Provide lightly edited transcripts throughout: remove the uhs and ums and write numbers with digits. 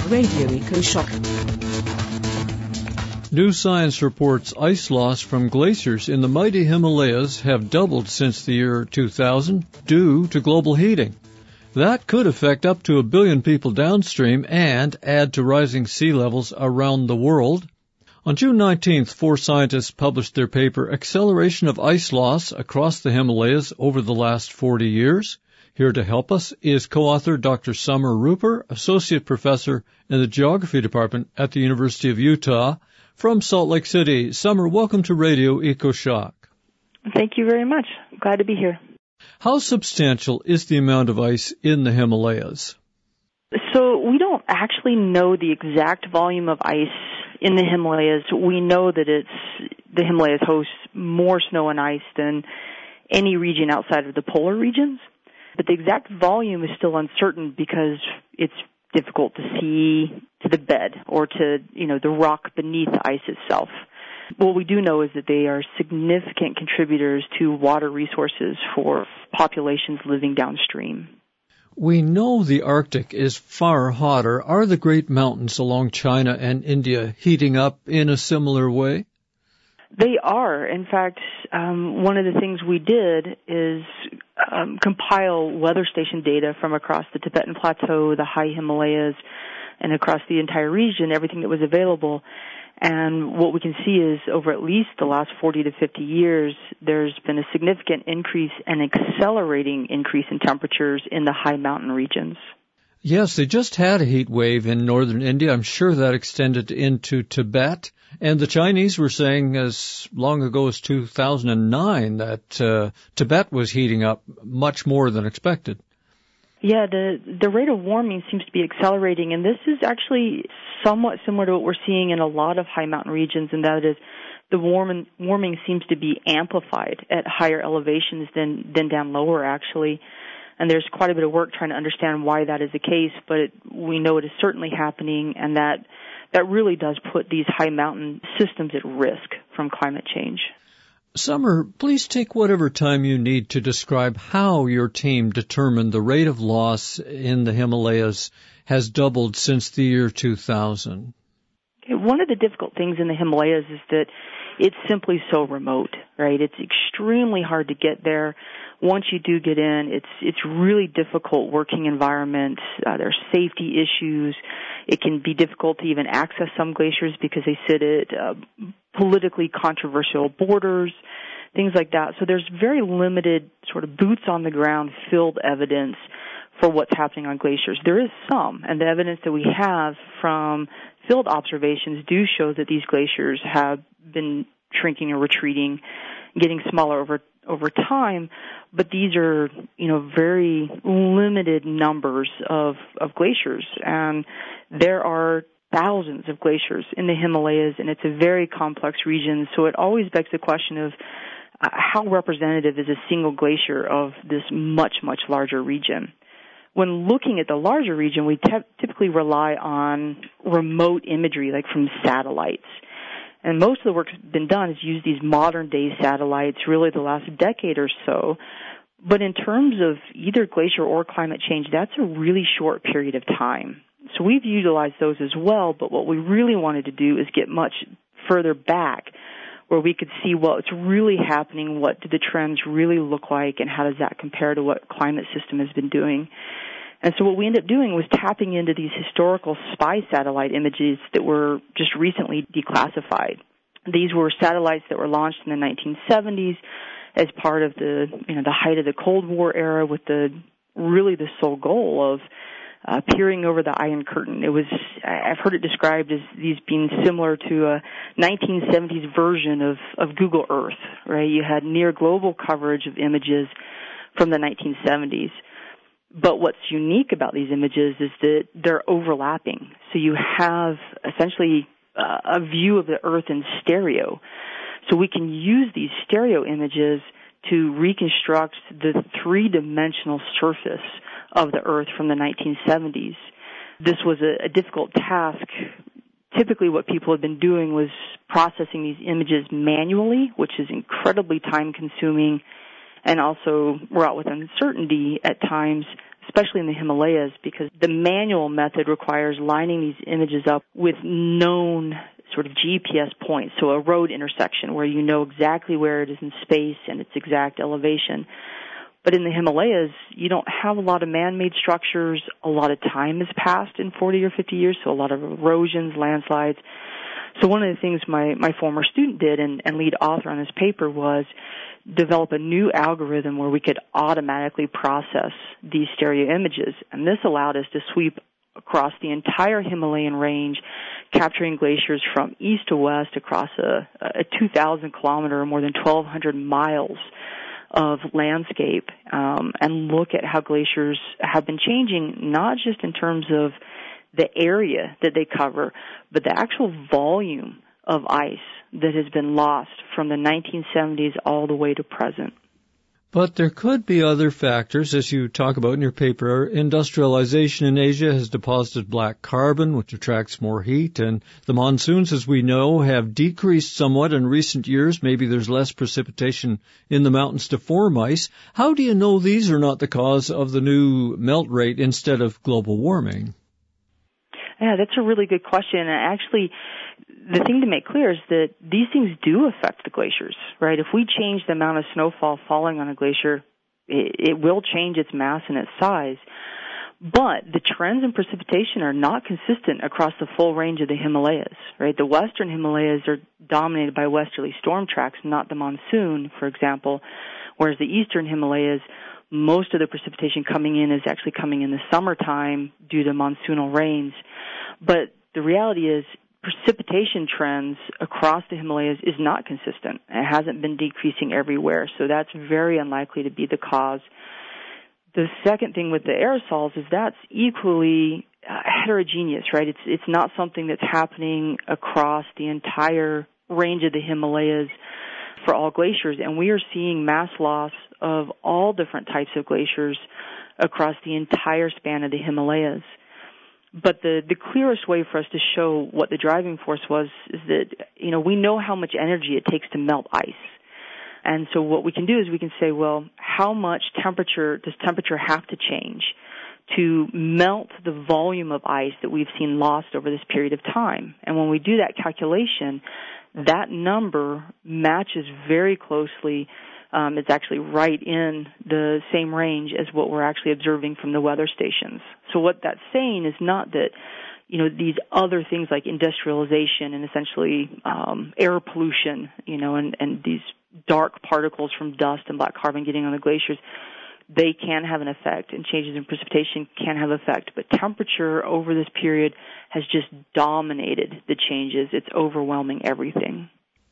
Radio EcoShock. New science reports ice loss from glaciers in the mighty Himalayas have doubled since the year 2000 due to global heating. That could affect up to 1 billion people downstream and add to rising sea levels around the world. On June 19th, 4 scientists published their paper, Acceleration of Ice Loss Across the Himalayas Over the Last 40 Years. Here to help us is co-author Dr. Summer Rupert, Associate Professor in the Geography Department at the University of Utah from Salt Lake City. Summer, welcome to Radio EcoShock. Thank you very much. Glad to be here. How substantial is the amount of ice in the Himalayas? So we don't actually know the exact volume of ice in the Himalayas. We know that the Himalayas hosts more snow and ice than any region outside of the polar regions. But the exact volume is still uncertain because it's difficult to see to the bed or to, the rock beneath the ice itself. What we do know is that they are significant contributors to water resources for populations living downstream. We know the Arctic is far hotter. Are the great mountains along China and India heating up in a similar way? They are. In fact, one of the things we did is compile weather station data from across the Tibetan Plateau, the high Himalayas, and across the entire region, everything that was available. And what we can see is over at least the last 40 to 50 years, there's been a significant increase and accelerating increase in temperatures in the high mountain regions. Yes, they just had a heat wave in northern India. I'm sure that extended into Tibet. And the Chinese were saying as long ago as 2009 that Tibet was heating up much more than expected. Yeah, the rate of warming seems to be accelerating, and this is actually somewhat similar to what we're seeing in a lot of high mountain regions, and that is the warming seems to be amplified at higher elevations than down lower, actually. And there's quite a bit of work trying to understand why that is the case, but we know it is certainly happening, and that really does put these high mountain systems at risk from climate change. Summer, please take whatever time you need to describe how your team determined the rate of loss in the Himalayas has doubled since the year 2000. Okay, one of the difficult things in the Himalayas is that it's simply so remote, right? It's extremely hard to get there. Once you do get in, it's really difficult working environment. There's safety issues. It can be difficult to even access some glaciers because they sit at politically controversial borders, things like that. So there's very limited sort of boots on the ground field evidence for what's happening on glaciers. There is some, and the evidence that we have from field observations do show that these glaciers have been shrinking or retreating, getting smaller over time, but these are, very limited numbers of glaciers, and there are thousands of glaciers in the Himalayas, and it's a very complex region, so it always begs the question of how representative is a single glacier of this much, much larger region. When looking at the larger region, we typically rely on remote imagery, like from satellites. And most of the work that's been done is use these modern-day satellites, really the last decade or so. But in terms of either glacier or climate change, that's a really short period of time. So we've utilized those as well, but what we really wanted to do is get much further back where we could see what's really happening, what do the trends really look like, and how does that compare to what climate system has been doing. And so what we ended up doing was tapping into these historical spy satellite images that were just recently declassified. These were satellites that were launched in the 1970s as part of the height of the Cold War era with the sole goal of peering over the Iron Curtain. I've heard it described as these being similar to a 1970s version of Google Earth, right? You had near global coverage of images from the 1970s. But what's unique about these images is that they're overlapping. So you have essentially a view of the Earth in stereo. So we can use these stereo images to reconstruct the three-dimensional surface of the Earth from the 1970s. This was a difficult task. Typically what people have been doing was processing these images manually, which is incredibly time-consuming and also wrought with uncertainty at times. especially in the Himalayas, because the manual method requires lining these images up with known sort of GPS points, so a road intersection where you know exactly where it is in space and its exact elevation. But in the Himalayas, you don't have a lot of man-made structures. A lot of time has passed in 40 or 50 years, so a lot of erosions, landslides. So one of the things my former student did and lead author on this paper was develop a new algorithm where we could automatically process these stereo images. And this allowed us to sweep across the entire Himalayan range, capturing glaciers from east to west across a 2,000-kilometer or more than 1,200 miles of landscape, and look at how glaciers have been changing, not just in terms of the area that they cover, but the actual volume of ice that has been lost from the 1970s all the way to present. But there could be other factors, as you talk about in your paper. Industrialization in Asia has deposited black carbon, which attracts more heat, and the monsoons, as we know, have decreased somewhat in recent years. Maybe there's less precipitation in the mountains to form ice. How do you know these are not the cause of the new melt rate instead of global warming? Yeah, that's a really good question. And actually, the thing to make clear is that these things do affect the glaciers, right? If we change the amount of snowfall falling on a glacier, it will change its mass and its size. But the trends in precipitation are not consistent across the full range of the Himalayas, right? The western Himalayas are dominated by westerly storm tracks, not the monsoon, for example, whereas the eastern Himalayas, most of the precipitation coming in is actually coming in the summertime due to monsoonal rains. But the reality is precipitation trends across the Himalayas is not consistent. It hasn't been decreasing everywhere, so that's very unlikely to be the cause. The second thing with the aerosols is that's equally heterogeneous, right? It's not something that's happening across the entire range of the Himalayas for all glaciers, and we are seeing mass loss of all different types of glaciers across the entire span of the Himalayas. But the clearest way for us to show what the driving force was is that, we know how much energy it takes to melt ice. And so what we can do is we can say, well, how much does temperature have to change to melt the volume of ice that we've seen lost over this period of time? And when we do that calculation, that number matches very closely. It's actually right in the same range as what we're actually observing from the weather stations. So what that's saying is not that, these other things like industrialization and essentially air pollution, and these dark particles from dust and black carbon getting on the glaciers, they can have an effect, and changes in precipitation can have effect. But temperature over this period has just dominated the changes. It's overwhelming everything.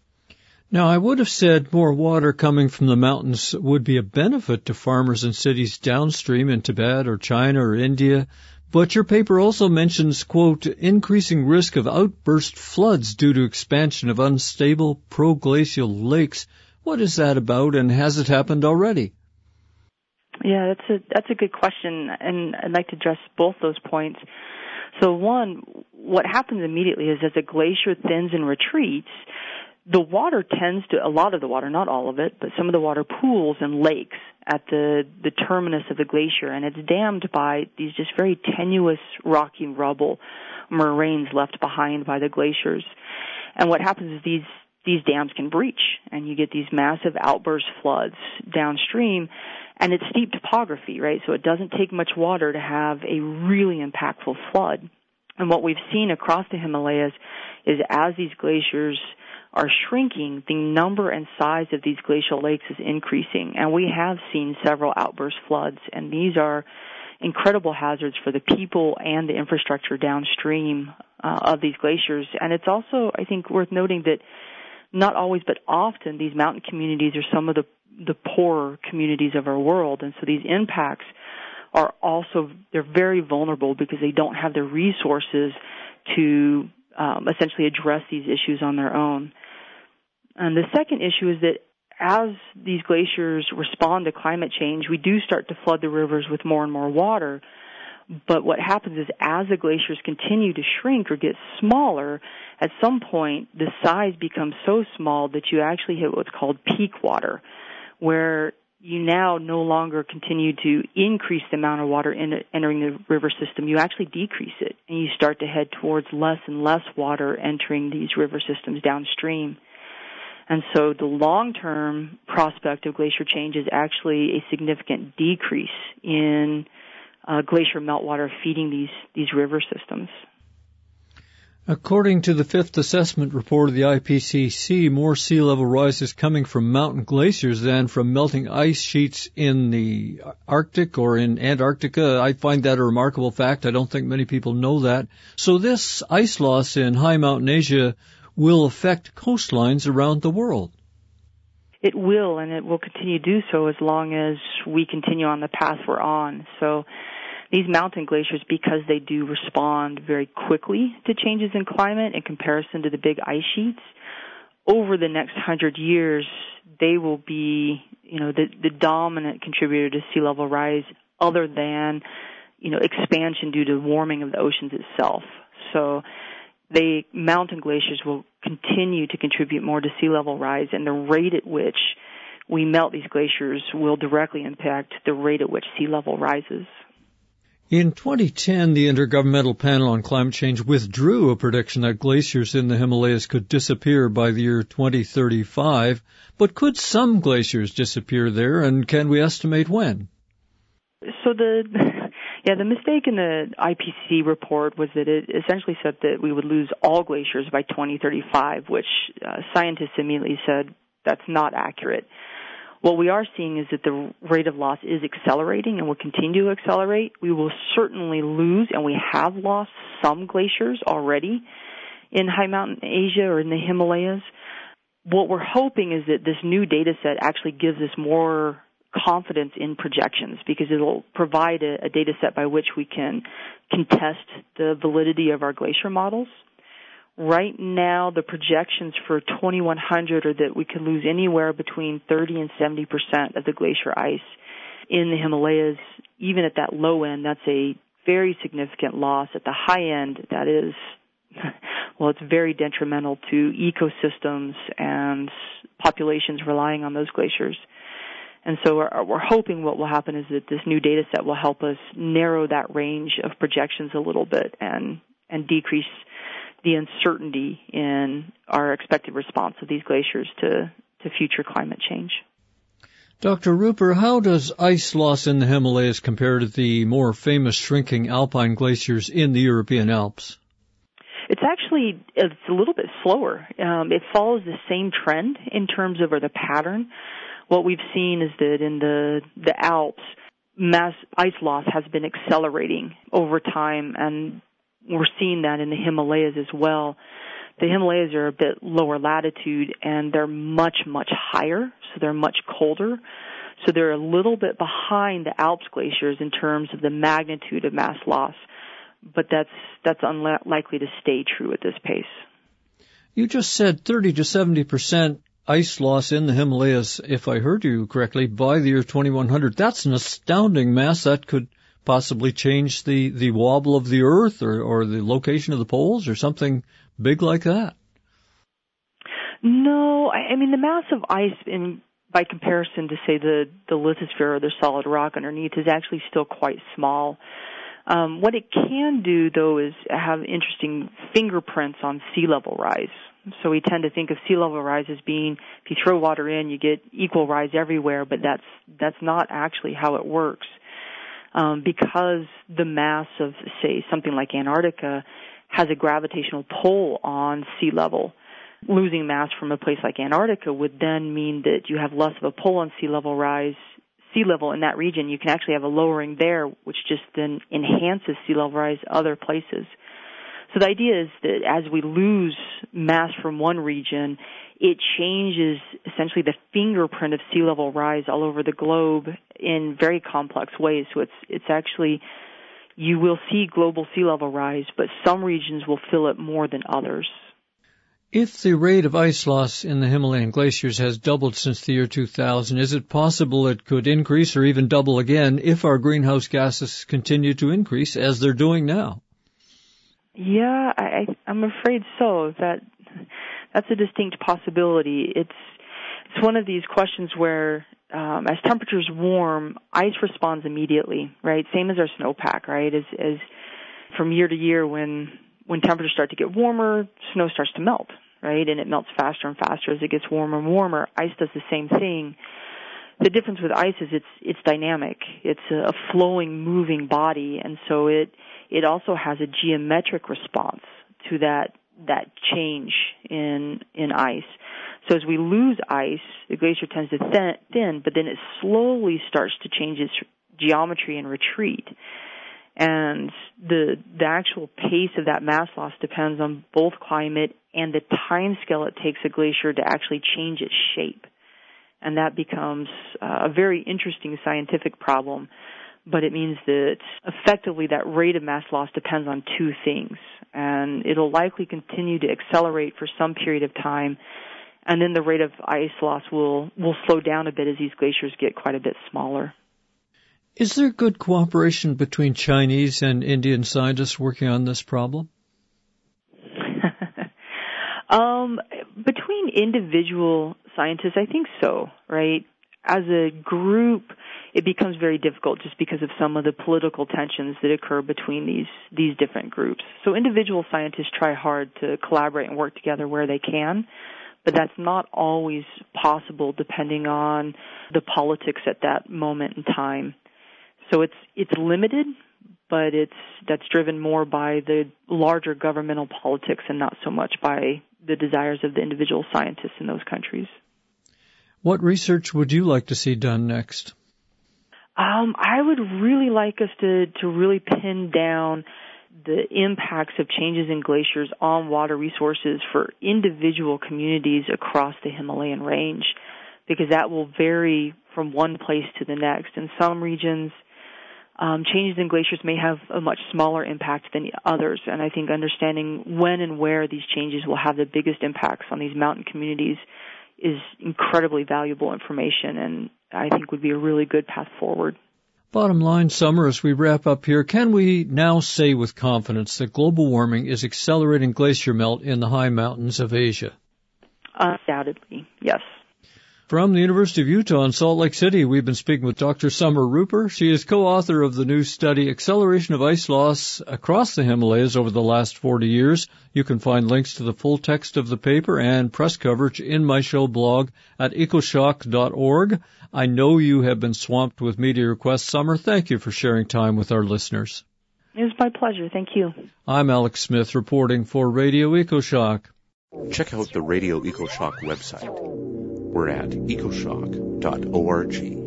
Now, I would have said more water coming from the mountains would be a benefit to farmers in cities downstream in Tibet or China or India, but your paper also mentions, quote, increasing risk of outburst floods due to expansion of unstable proglacial lakes. What is that about, and has it happened already? Yeah, that's a good question, and I'd like to address both those points. So one, what happens immediately is as a glacier thins and retreats, the water a lot of the water, not all of it, but some of the water pools in lakes at the terminus of the glacier, and it's dammed by these just very tenuous rocky rubble moraines left behind by the glaciers. And what happens is these dams can breach, and you get these massive outburst floods downstream, and it's steep topography, right? So it doesn't take much water to have a really impactful flood. And what we've seen across the Himalayas is as these glaciers are shrinking, the number and size of these glacial lakes is increasing. And we have seen several outburst floods, and these are incredible hazards for the people and the infrastructure downstream of these glaciers. And it's also, I think, worth noting that not always but often these mountain communities are some of the poorer communities of our world. And so these impacts are also, they're very vulnerable because they don't have the resources to essentially address these issues on their own. And the second issue is that as these glaciers respond to climate change, we do start to flood the rivers with more and more water. But what happens is as the glaciers continue to shrink or get smaller, at some point the size becomes so small that you actually hit what's called peak water, where you now no longer continue to increase the amount of water entering the river system. You actually decrease it, and you start to head towards less and less water entering these river systems downstream. And so the long-term prospect of glacier change is actually a significant decrease in glacier meltwater feeding these river systems. According to the fifth assessment report of the IPCC, more sea level rise is coming from mountain glaciers than from melting ice sheets in the Arctic or in Antarctica. I find that a remarkable fact. I don't think many people know that. So this ice loss in high mountain Asia will affect coastlines around the world. It will, and it will continue to do so as long as we continue on the path we're on. So these mountain glaciers, because they do respond very quickly to changes in climate in comparison to the big ice sheets, over the next 100 years, they will be, the dominant contributor to sea level rise other than, expansion due to warming of the oceans itself. So the mountain glaciers will continue to contribute more to sea level rise, and the rate at which we melt these glaciers will directly impact the rate at which sea level rises. In 2010, the Intergovernmental Panel on Climate Change withdrew a prediction that glaciers in the Himalayas could disappear by the year 2035. But could some glaciers disappear there, and can we estimate when? So the mistake in the IPCC report was that it essentially said that we would lose all glaciers by 2035, which scientists immediately said that's not accurate. What we are seeing is that the rate of loss is accelerating and will continue to accelerate. We will certainly lose, and we have lost some glaciers already in high mountain Asia or in the Himalayas. What we're hoping is that this new data set actually gives us more confidence in projections, because it will provide a data set by which we can contest the validity of our glacier models. Right now, the projections for 2100 are that we could lose anywhere between 30 and 70% of the glacier ice in the Himalayas. Even at that low end, that's a very significant loss. At the high end, that is, it's very detrimental to ecosystems and populations relying on those glaciers. And so we're hoping what will happen is that this new data set will help us narrow that range of projections a little bit and decrease the uncertainty in our expected response of these glaciers to future climate change. Dr. Ruper, how does ice loss in the Himalayas compare to the more famous shrinking alpine glaciers in the European Alps? It's a little bit slower. It follows the same trend in terms of the pattern. What we've seen is that in the Alps, mass ice loss has been accelerating over time, and we're seeing that in the Himalayas as well. The Himalayas are a bit lower latitude, and they're much, much higher, so they're much colder. So they're a little bit behind the Alps glaciers in terms of the magnitude of mass loss, but that's unlikely to stay true at this pace. You just said 30 to 70% ice loss in the Himalayas, if I heard you correctly, by the year 2100. That's an astounding mass. That could possibly change the wobble of the Earth or the location of the poles or something big like that. No, I mean the mass of ice by comparison to, say, the lithosphere or the solid rock underneath is actually still quite small. What it can do, though, is have interesting fingerprints on sea level rise. So we tend to think of sea level rise as being, if you throw water in, you get equal rise everywhere, but that's not actually how it works. Because the mass of, say, something like Antarctica has a gravitational pull on sea level, losing mass from a place like Antarctica would then mean that you have less of a pull on sea level rise. Sea level in that region, you can actually have a lowering there, which just then enhances sea level rise other places. So the idea is that as we lose mass from one region, it changes essentially the fingerprint of sea level rise all over the globe in very complex ways. So it's actually, you will see global sea level rise, but some regions will feel it more than others. If the rate of ice loss in the Himalayan glaciers has doubled since the year 2000, is it possible it could increase or even double again if our greenhouse gases continue to increase as they're doing now? Yeah, I'm afraid so. That's a distinct possibility. It's one of these questions where as temperatures warm, ice responds immediately, right? Same as our snowpack, right? As from year to year, when temperatures start to get warmer, snow starts to melt, right? And it melts faster and faster as it gets warmer and warmer. Ice does the same thing. The difference with ice is it's dynamic. It's a flowing, moving body, and so it also has a geometric response to that change in ice. So as we lose ice, the glacier tends to thin, but then it slowly starts to change its geometry and retreat. And the actual pace of that mass loss depends on both climate and the time scale it takes a glacier to actually change its shape. And that becomes a very interesting scientific problem, but it means that effectively that rate of mass loss depends on two things. And it'll likely continue to accelerate for some period of time, and then the rate of ice loss will slow down a bit as these glaciers get quite a bit smaller. Is there good cooperation between Chinese and Indian scientists working on this problem? Between individual scientists, I think so, right? As a group, it becomes very difficult just because of some of the political tensions that occur between these different groups. So individual scientists try hard to collaborate and work together where they can, but that's not always possible depending on the politics at that moment in time. So it's limited, but that's driven more by the larger governmental politics and not so much by the desires of the individual scientists in those countries. What research would you like to see done next? I would really like us to really pin down the impacts of changes in glaciers on water resources for individual communities across the Himalayan range, because that will vary from one place to the next. In some regions, changes in glaciers may have a much smaller impact than others, and I think understanding when and where these changes will have the biggest impacts on these mountain communities is incredibly valuable information, and I think would be a really good path forward. Bottom line, Summer, as we wrap up here, can we now say with confidence that global warming is accelerating glacier melt in the high mountains of Asia? Undoubtedly, yes. From the University of Utah in Salt Lake City, we've been speaking with Dr. Summer Ruper. She is co-author of the new study, Acceleration of Ice Loss Across the Himalayas Over the Last 40 Years. You can find links to the full text of the paper and press coverage in my show blog at ecoshock.org. I know you have been swamped with media requests. Summer, thank you for sharing time with our listeners. It was my pleasure. Thank you. I'm Alex Smith reporting for Radio EcoShock. Check out the Radio EcoShock website. We're at ecoshock.org.